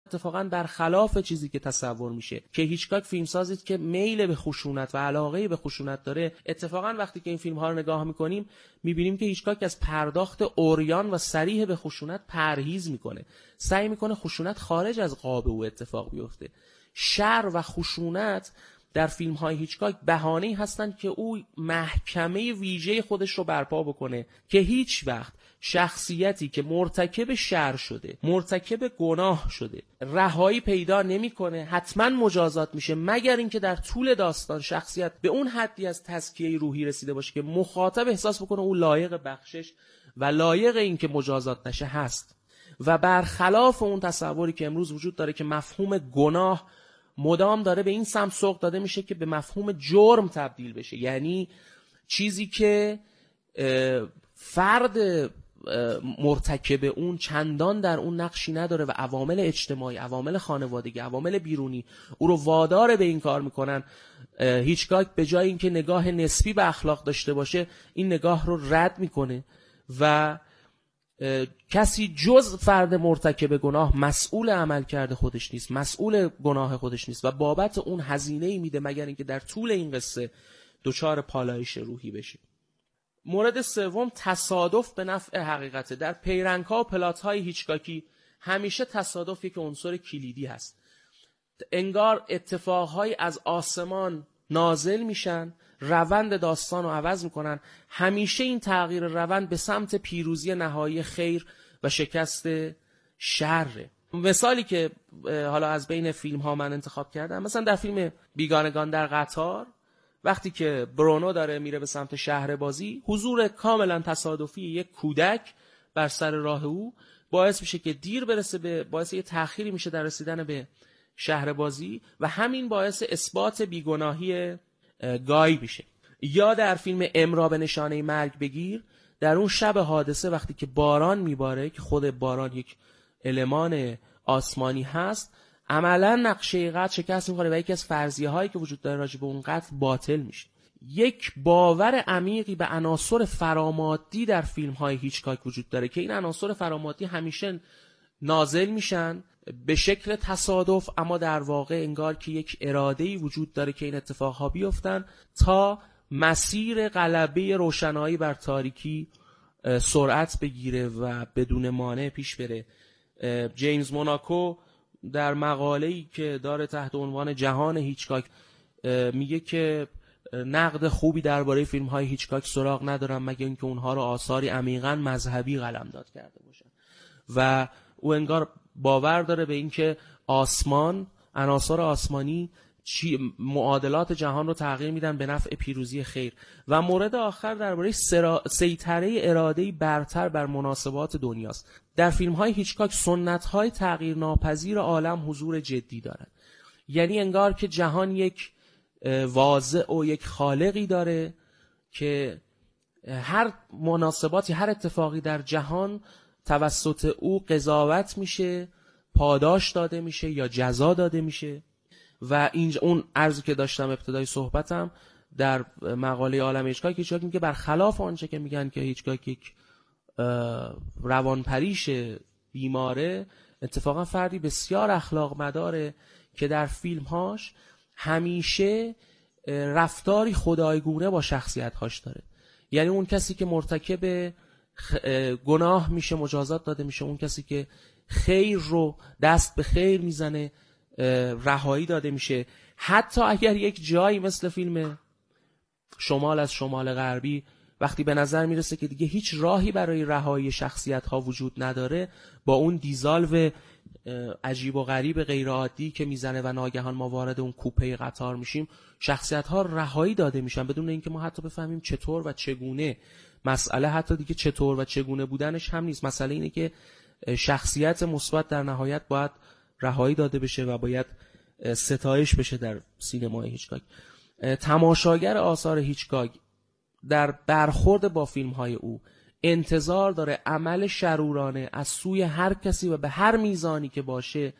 اتفاقا برخلاف چیزی که تصور میشه که هیچکاک فیلمسازی که میل به خشونت و علاقه به خشونت داره. اتفاقا وقتی که این فیلم ها رو نگاه میکنیم میبینیم که هیچکاک از پرداخت عریان و صریح به خشونت پرهیز میکنه، سعی میکنه خشونت خارج از قاب او اتفاق بیفته. شر و خشونت در فیلم های هیچکاک بهانه‌ای هستند که او محکمه ویژه خودش رو برپا بکنه که هیچ وقت شخصیتی که مرتکب شر شده، مرتکب گناه شده، رهایی پیدا نمیکنه، حتما مجازات میشه، مگر اینکه در طول داستان شخصیت به اون حدی از تزکیه روحی رسیده باشه که مخاطب احساس بکنه او لایق بخشش و لایق این که مجازات نشه هست. و برخلاف اون تصوری که امروز وجود داره که مفهوم گناه مدام داره به این سمت سوق داده میشه که به مفهوم جرم تبدیل بشه، یعنی چیزی که فرد مرتکب اون چندان در اون نقشی نداره و عوامل اجتماعی، عوامل خانوادگی، عوامل بیرونی او رو وادار به این کار میکنن. هیچکاک به جای اینکه نگاه نسبی به اخلاق داشته باشه این نگاه رو رد میکنه و کسی جز فرد مرتکب گناه مسئول عملکرد خودش نیست، مسئول گناه خودش نیست و بابت اون هزینه‌ای میده مگر اینکه در طول این قصه دچار پالایش روحی بشه. مورد سوم تصادف به نفع حقیقته. در پیرنگ‌ها و پلات‌های هیچکاکی همیشه تصادف یک عنصر کلیدی هست. انگار اتفاقهایی از آسمان نازل میشن، روند داستان رو عوض میکنن، همیشه این تغییر روند به سمت پیروزی نهایی خیر و شکست شر. مثالی که حالا از بین فیلم ها من انتخاب کردم، مثلا در فیلم بیگانگان در قطار وقتی که برونو داره میره به سمت شهر بازی، حضور کاملا تصادفی یک کودک بر سر راه او باعث میشه که دیر برسه، باعث یه تأخیری میشه در رسیدن به شهر بازی و همین باعث اثبات بیگناهی گای میشه. یا در فیلم امرا به نشانه مرگ بگیر، در اون شب حادثه وقتی که باران میباره که خود باران یک المان آسمانی هست، عملا نقشه قتل شکست میخوره و یکی از فرضیه هایی که وجود داره راجع به اون قتل باطل میشه. یک باور عمیقی به عناصر فرامادی در فیلم های هیچکاک وجود داره که این عناصر فرامادی همیشه نازل میشن به شکل تصادف، اما در واقع انگار که یک اراده‌ای وجود داره که این اتفاقها بیفتن تا مسیر غلبه روشنایی بر تاریکی سرعت بگیره و بدون مانع پیش بره. جیمز موناکو در مقاله‌ای که داره تحت عنوان جهان هیچکاک میگه که نقد خوبی درباره فیلم‌های هیچکاک سراغ ندارم مگر اینکه اونها رو آثاری عمیقاً مذهبی قلمداد کرده باشن و او انگار باور داره به اینکه آسمان، عناصر آسمانی معادلات جهان رو تغییر میدن به نفع پیروزی خیر. و مورد آخر درباره سیطره اراده‌ای برتر بر مناسبات دنیاست. در فیلم‌های هیچکاک سنت‌های تغییر ناپذیر عالم حضور جدی دارند، یعنی انگار که جهان یک واضع و یک خالقی داره که هر مناسباتی، هر اتفاقی در جهان توسط او قضاوت میشه، پاداش داده میشه یا جزا داده میشه. و اینجا اون عرضی که داشتم ابتدای صحبتم در مقاله عالم هیچکاک میگه برخلاف آنچه که میگن که هیچکاک یک روانپریش بیماره، اتفاقا فردی بسیار اخلاق مداره که در فیلمهاش همیشه رفتاری خدایگونه با شخصیت‌هاش داره. یعنی اون کسی که مرتکب گناه میشه مجازات داده میشه، اون کسی که خیر رو دست به خیر میزنه رهایی داده میشه. حتی اگر یک جایی مثل فیلم شمال از شمال غربی وقتی به نظر میرسه که دیگه هیچ راهی برای رهایی شخصیت ها وجود نداره، با اون دیزالو عجیب و غریب غیر عادی که میزنه و ناگهان ما وارد اون کوپه قطار میشیم، شخصیت ها رهایی داده میشن بدون اینکه ما حتی بفهمیم چطور و چگونه. مسئله حتی دیگه چطور و چگونه بودنش هم نیست، مسئله اینه که شخصیت مثبت در نهایت باید رهایی داده بشه و باید ستایش بشه در سینمای هیچکاک. تماشاگر آثار هیچکاک در برخورد با فیلم‌های او انتظار داره عمل شرورانه از سوی هر کسی و به هر میزانی که باشه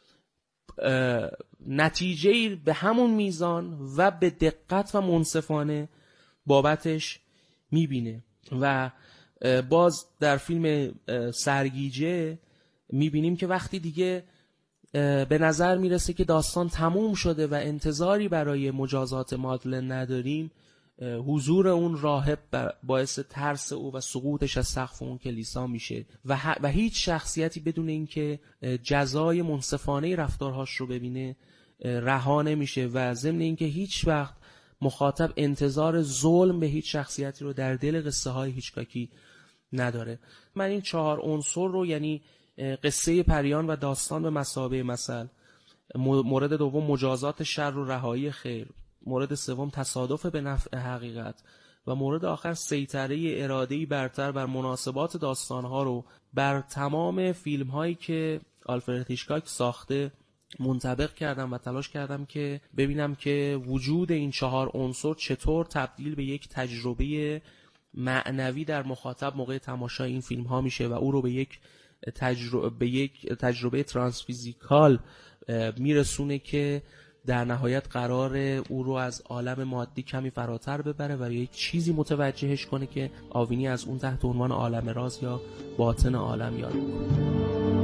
نتیجه‌ای به همون میزان و به دقت و منصفانه بابتش میبینه. و باز در فیلم سرگیجه میبینیم که وقتی دیگه به نظر میرسه که داستان تموم شده و انتظاری برای مجازات مادلن نداریم، حضور اون راهب باعث ترس او و سقوطش از سقف اون کلیسا میشه و هیچ شخصیتی بدون اینکه جزای منصفانه رفتارهاش رو ببینه رها نمیشه و ضمن اینکه هیچ وقت مخاطب انتظار ظلم به هیچ شخصیتی رو در دل قصه های هیچکاکی نداره. من این 4 عنصر رو، یعنی قصه پریان و داستان به مثابه مثل، مورد دوم مجازات شر و رهایی خیر، مورد سوم تصادف به نفع حقیقت و مورد آخر سیطره اراده‌ای برتر بر مناسبات داستانها رو بر تمام فیلم هایی که آلفرد هیچکاک ساخته منطبق کردم و تلاش کردم که ببینم که وجود این 4 عنصر چطور تبدیل به یک تجربه معنوی در مخاطب موقع تماشای این فیلم ها میشه و او رو به یک تجربه ترانسفیزیکال میرسونه که در نهایت قرار او رو از عالم مادی کمی فراتر ببره و یک چیزی متوجهش کنه که آوینی از اون تحت عنوان عالم راز یا باطن عالم یاد میکنه.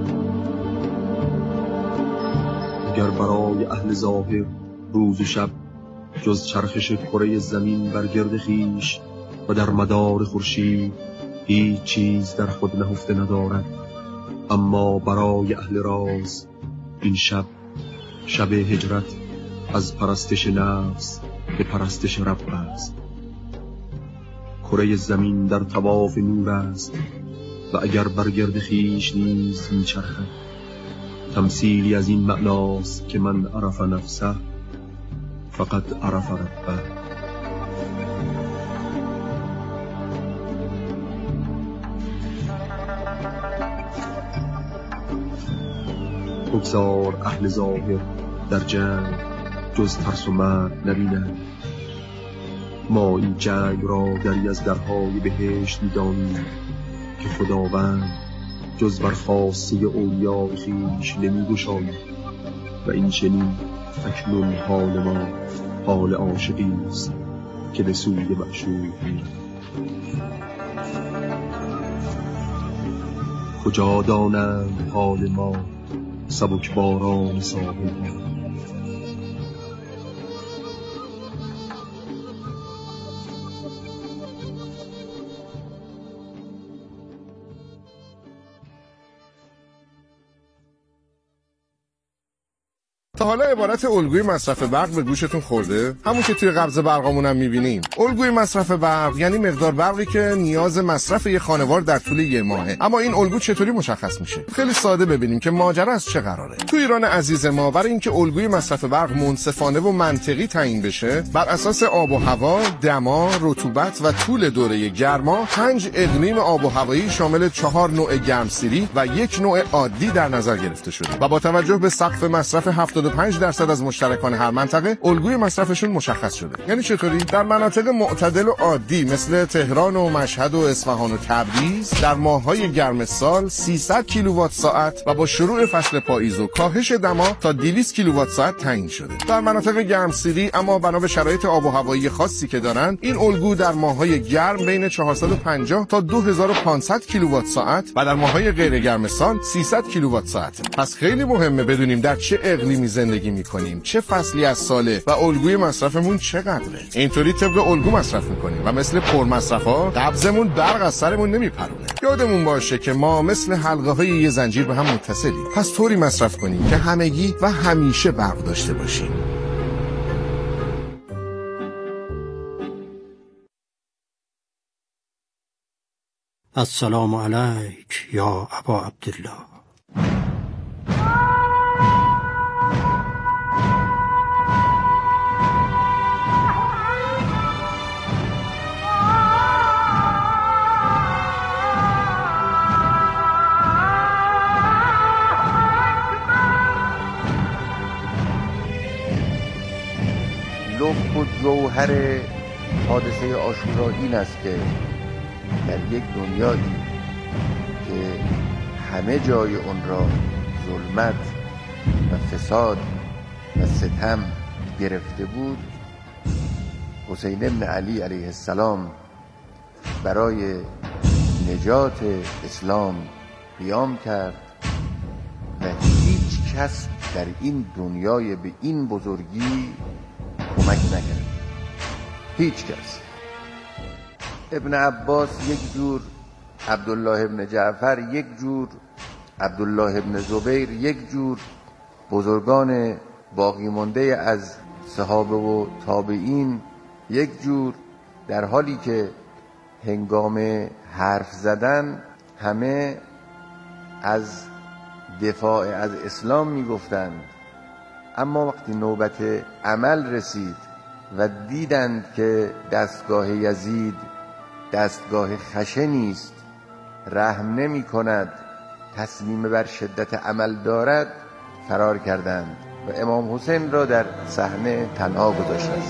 اگر برای اهل ظاهر روز و شب جز چرخش کره زمین بر گرد خویش و در مدار خورشید هیچ چیز در خود نهفته ندارد، اما برای اهل راز این شب هجرت از پرستش نفس به پرستش رب است. کره زمین در طواف نور است و اگر بر گرد خویش نیز میچرخد. تمثیلی از این معناست که من عرف نفسه فقط عرف ربه. بگذار اهل ظاهر در جنگ جز ترس و مرگ نبینند. ما این جنگ را دری از درهای بهشت می‌دانیم که خداوند جز بر خاصه اولیاء خویش نمی‌گشاید و این چنین اکنون حال ما حال عاشقی است که به سوی معشوق می‌رود. کجا دانند حال ما سبک باران ساحل. تا حالا عبارت الگوی مصرف برق به گوشتون خورده؟ همون که توی قبض برقامون هم می‌بینیم. الگوی مصرف برق یعنی مقدار برقی که نیاز مصرف یک خانوار در طول یک ماهه. اما این الگو چطوری مشخص میشه؟ خیلی ساده ببینیم که ماجرا از چه قراره. تو ایران عزیز ما برای اینکه الگوی مصرف برق منصفانه و منطقی تعیین بشه، بر اساس آب و هوا، دما، رطوبت و طول دوره گرما، 5 اقلیم آب و هوایی شامل 4 نوع گرمسیری و 1 نوع عادی در نظر گرفته شده و با توجه به سقف مصرف 75% از مشترکان هر منطقه الگوی مصرفشون مشخص شده. یعنی چطوری؟ در مناطق معتدل و عادی مثل تهران و مشهد و اصفهان و تبریز در ماه‌های گرم سال 300 کیلووات ساعت و با شروع فصل پاییز و کاهش دما تا 200 کیلووات ساعت تعیین شده. در مناطق گرمسیری اما بنا به شرایط آب و هوایی خاصی که دارن، این الگو در ماه‌های گرم بین 450 تا 2500 کیلووات ساعت و در ماه‌های غیر گرم سال 300 کیلووات ساعت. پس خیلی مهمه بدونیم در چه اقلیمی زندگی میکنیم، چه فصلی از ساله و الگوی مصرفمون چقدره. اینطوری طبق الگو مصرف میکنیم و مثل پرمصرفا قبضمون برق از سرمون نمیپرونه. یادمون باشه که ما مثل حلقه های یه زنجیر به هم متصلیم. پس طوری مصرف کنیم که همگی و همیشه برق داشته باشیم. السلام علیک یا ابا عبدالله. لب و جوهر حادثه عاشورا این است که در یک دنیایی که همه جای اون را ظلمت و فساد و ستم گرفته بود، حسین بن علی علیه السلام برای نجات اسلام قیام کرد و هیچ کس در این دنیای به این بزرگی کمک نکرد. هیچ کس. ابن عباس یک جور، عبدالله ابن جعفر یک جور، عبدالله ابن زبیر یک جور، بزرگان باقی مانده از صحابه و تابعین یک جور، در حالی که هنگام حرف زدن همه از دفاع از اسلام میگفتند، اما وقتی نوبت عمل رسید و دیدند که دستگاه یزید دستگاه خشنی است، رحم نمی کند، تصمیم بر شدت عمل دارد، فرار کردند و امام حسین را در صحنه تنها گذاشتند.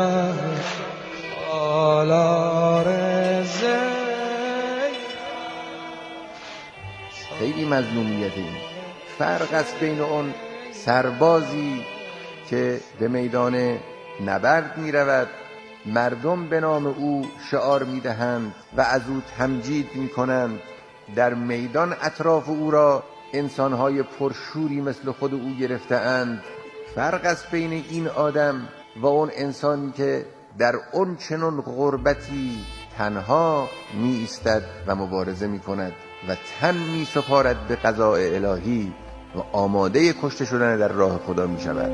خیلی مظلومیت این فرق است بین اون سربازی که به میدان نبرد می رود، مردم به نام او شعار می دهند و از او تمجید می کنند، در میدان اطراف او را انسانهای پرشوری مثل خود او گرفته اند. فرق است بین این آدم و اون انسانی که در اون چنون غربتی تنها می ایستد و مبارزه می کند و تن می سپارد به قضاء الهی و آماده کشته شدن در راه خدا می شود.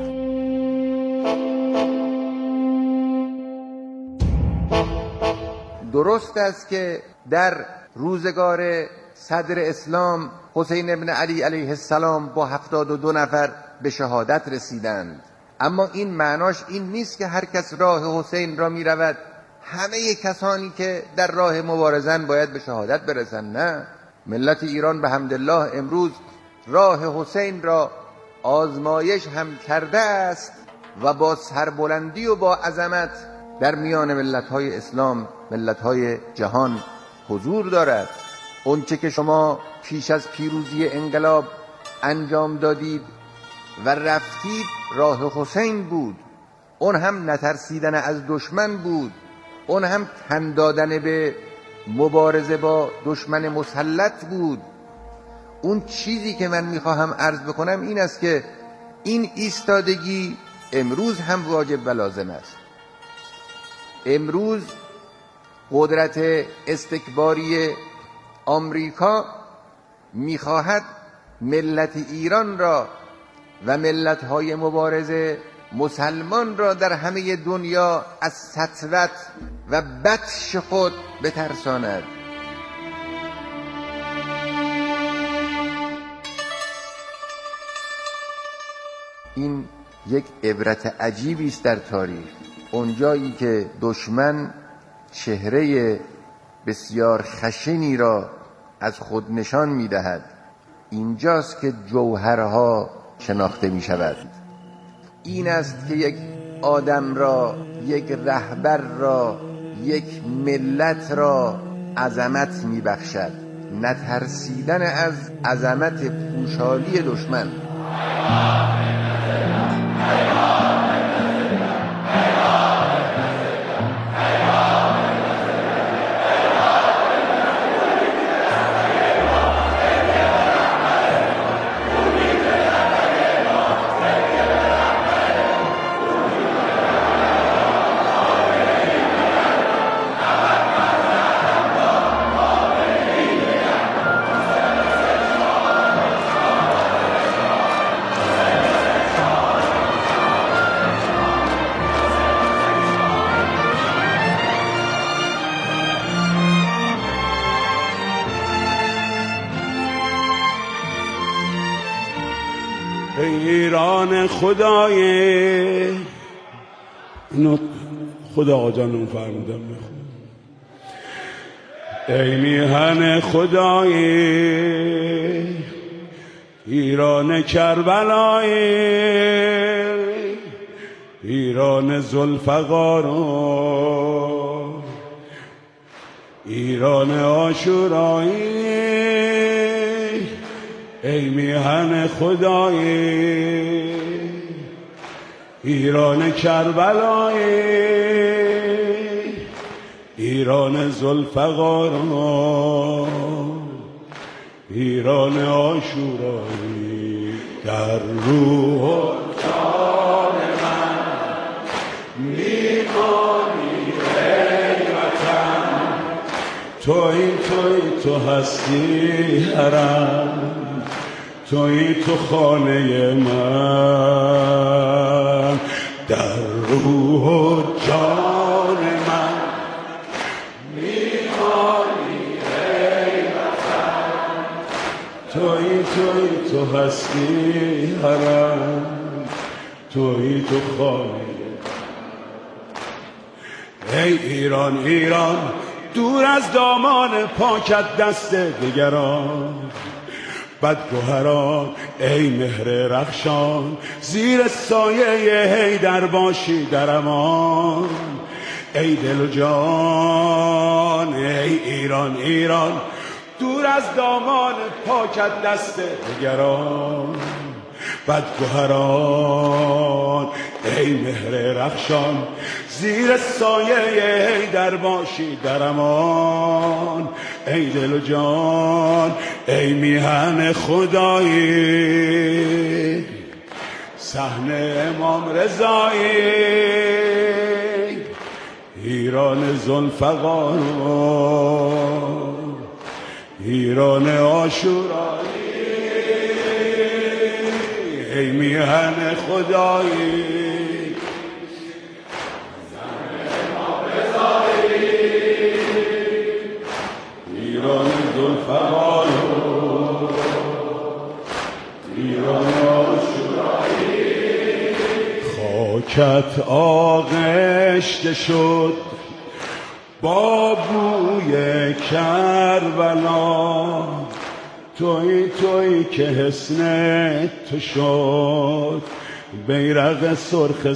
درست است که در روزگار صدر اسلام حسین ابن علی علیه السلام با 72 نفر به شهادت رسیدند، اما این معناش این نیست که هر کس راه حسین را می رود همه کسانی که در راه مبارزن باید به شهادت برسند. نه، ملت ایران به حمدالله امروز راه حسین را آزمایش هم کرده است و با سربلندی و با عظمت در میان ملت‌های اسلام، ملت‌های جهان حضور دارد. اونچه که شما پیش از پیروزی انقلاب انجام دادید و رفتید راه حسین بود، اون هم نترسیدن از دشمن بود، اون هم تن دادن به مبارزه با دشمن مسلط بود. اون چیزی که من میخواهم عرض بکنم این است که این ایستادگی امروز هم واجب و لازم است. امروز قدرت استکباری آمریکا میخواهد ملت ایران را و ملت‌های مبارز مسلمان را در همه دنیا از سطوت و بطش خود بترساند. این یک عبرت عجیبی است در تاریخ. اونجایی که دشمن چهره بسیار خشنی را از خود نشان می‌دهد، اینجاست که جوهرها شناخته می‌شود. این است که یک آدم را، یک رهبر را، یک ملت را عظمت می‌بخشد، نترسیدن از عظمت پوشالی دشمن. ایران خدای اینو خدا آقا جانم فرمودم بخون. ای میهن خدای ایران کربلای، ایران ذوالفقار، ایران عاشورایی، ای میهن خدای ایران کربلای، ایران ذوالفقار، ایران عاشورایی. در روح و جان من میمانی ای وطن. تویی تو هستی حرم، تویی تو خانه من، در روح و جان من میمانی ای وطن. تویی تو هستی حرم، تویی تو خانه. ای ایران ایران دور از دامان پاکت دست دگران، بدگوهران ای مهر رخشان، زیر سایه حیدر باشی در امان. ای دل و جان ای ایران ایران دور از دامان پاکت دست دگران، بدگوهران ای مهر رخشان، زیر سایه حیدر باشی در امان. ای دل و جان ای میهن خدایی، صحن امام رضایی، ایران ذوالفقار، ایران عاشورایی، ای میهن خدایی، ایران ذوالفقار، ایران عاشورایی. خاکت آغشته شد با بوی کربلا، تویی که حسن تو شد بیرق سرخ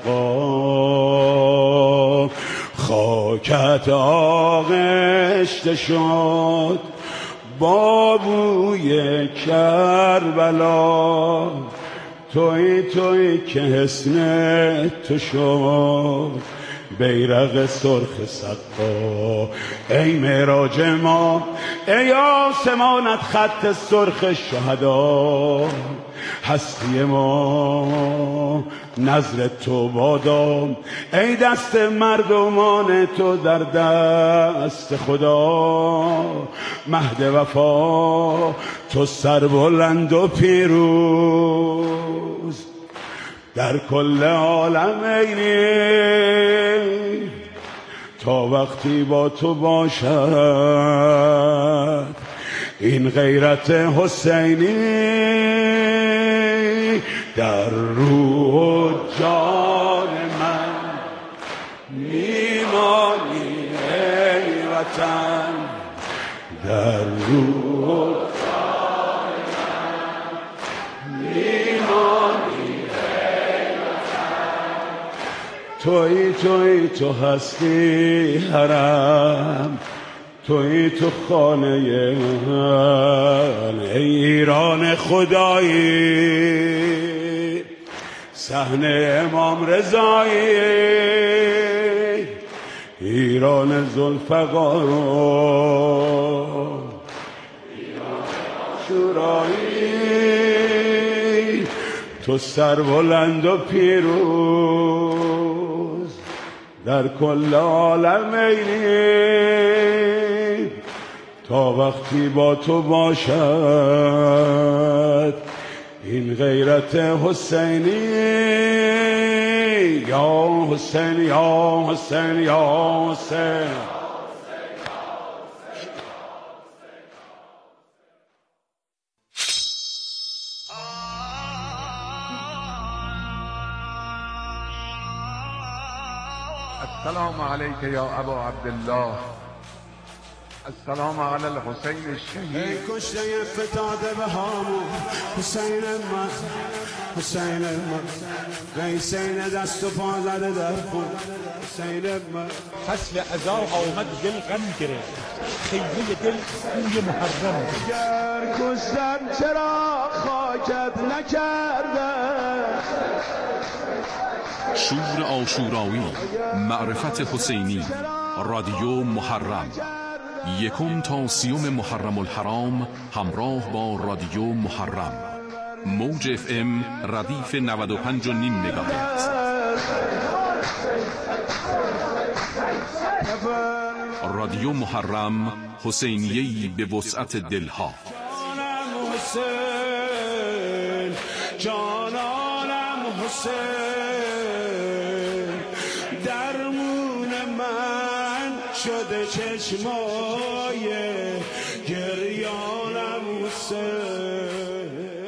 سقا. خاکت آغشته شد با بوی کربلا، تویی که حسن تو شد بیرق سرخ سقا. ای معراج ما ای آسمانت خط سرخ شهدا، هستی ما نظر تو بادام، ای دست مردمان تو در دست خدا. مهد وفا تو سربلند و پیروز در کل عالم اینی، تا وقتی با تو باشد این غیرت حسینی، در روح و جان من میمانی ای وطن، در روح و جان من میمانی ای وطن. تویی تو هستی حرم، تویی تو خانه من، ای ایران خدایی، صحن امام رضایی، ایران ذوالفقار، ایران عاشورایی. تو سربلند و پیروز در کل عالم اینی، تا وقتی با تو باشد این غیرت حسینی. یا حسین یا حسین یا حسین. السلام علیک یا ابا عبدالله، السلام علی الحسین الشهید. ای کشته فتاده به هامون حسین من، حسین من، قیسین دست و پا زده در خون حسین من. فصل عزا آمد دل غم گرفت، خیمه دل بوی محرم. گر کشتن چرا خاکت نکرده؟ شور عاشورایی، معرفت حسینی، رادیو محرم، 1 تا 30 محرم الحرام، همراه با رادیو محرم. موج FM ردیف 95.5 مگاهرتز. رادیو محرم، حسینیه‌ای به وسعت دلها. جانانم حسین، درمون من شده چشمای گریانم حسین.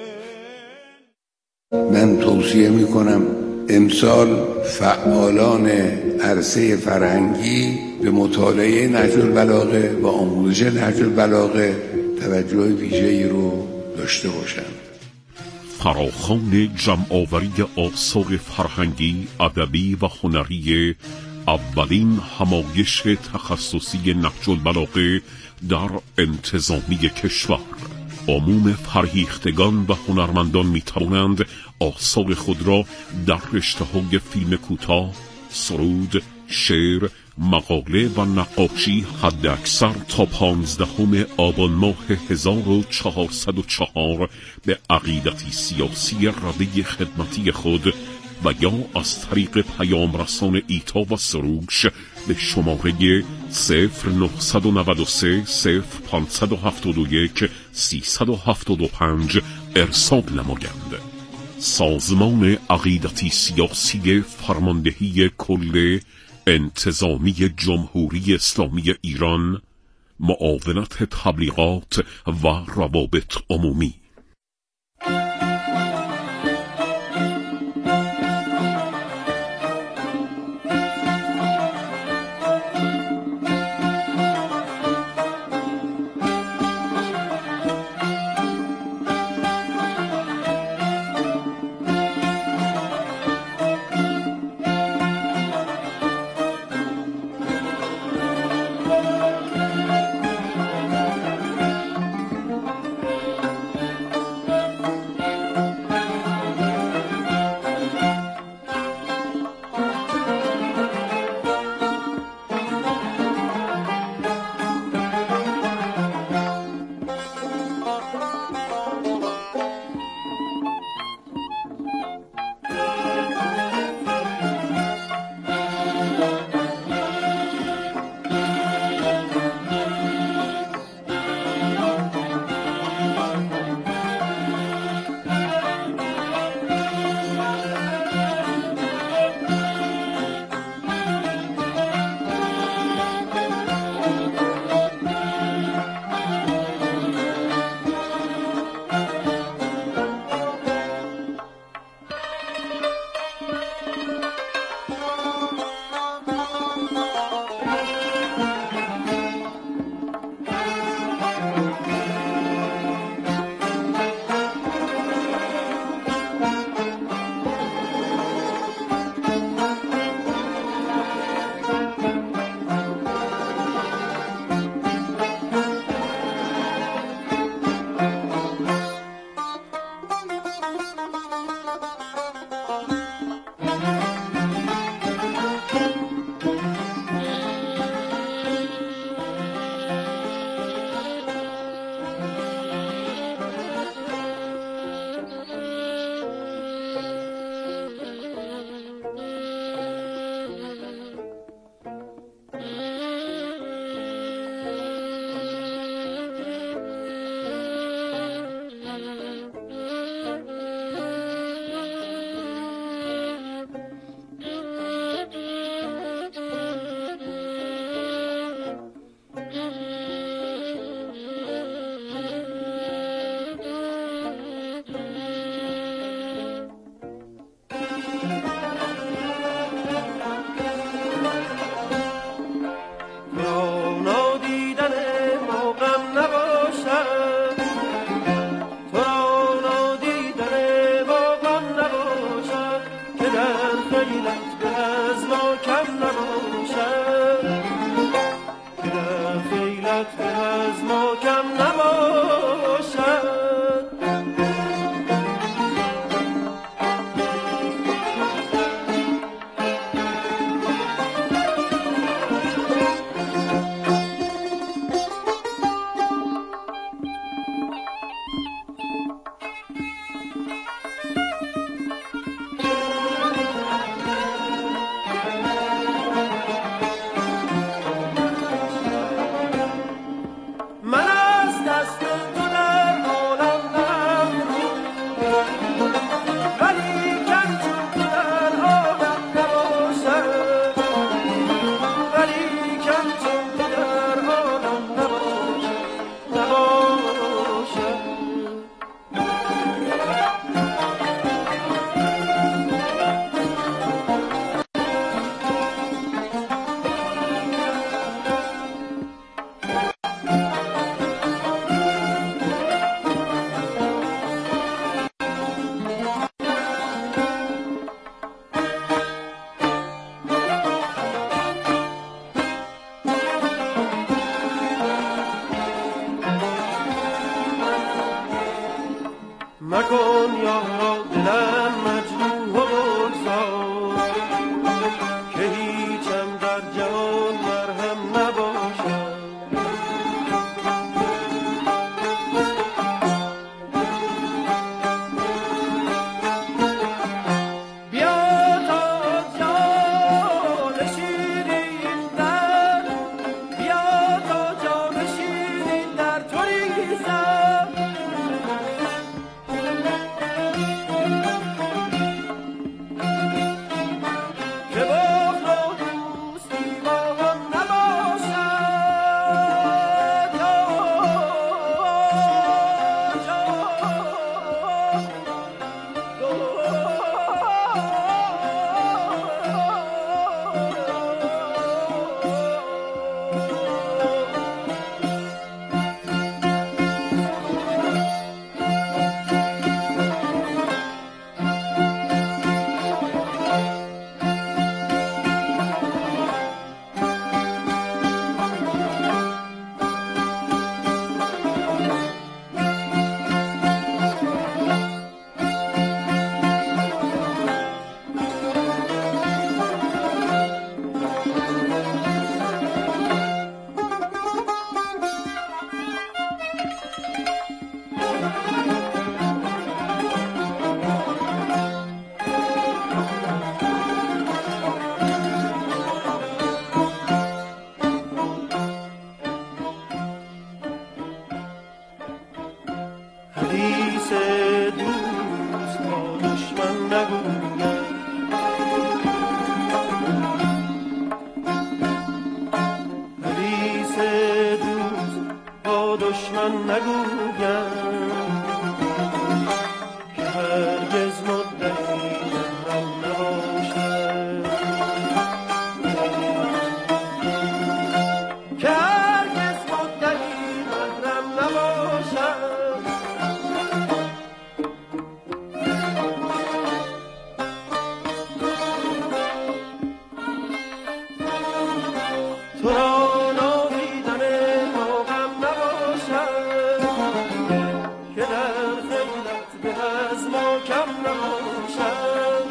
من توصیه میکنم امسال فعالان عرصه فرهنگی به مطالعه نهج البلاغه و آموزش نهج البلاغه توجه ویژه‌ای رو داشته باشند. فراخوان جمع‌آوری آثار فرهنگی، ادبی و هنری اولین همایش تخصصی نهج البلاغه در انتظامی کشور. عموم فرهیختگان و هنرمندان می توانند آثار خود را در رشته‌های فیلم کوتاه، سرود، شعر، مقاله و نقاشی حد اکثر تا 15 آبان ماه 1404 به عقیدتی سیاسی رده خدمتی خود و یا از طریق پیام رسان ایتا و سروش به شماره 0993 0571 375 ارسال نمایند. سازمان عقیدتی سیاسی فرماندهی کل انتظامی جمهوری اسلامی ایران، معاونت تبلیغات و روابط عمومی.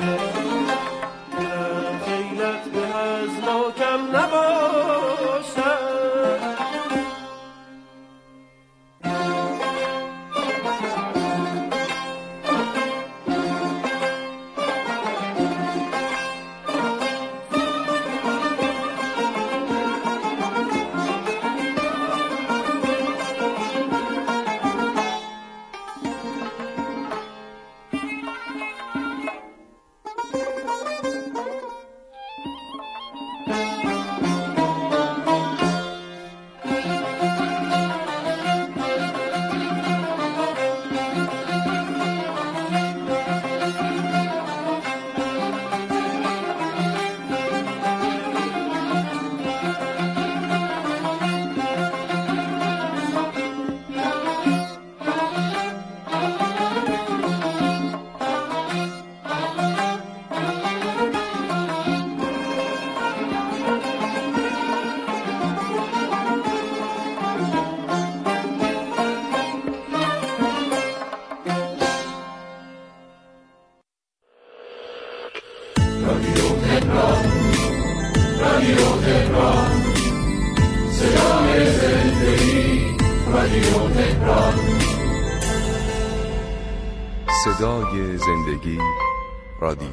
خیلت به از ما کم نباشد. صدای زندگی رادیو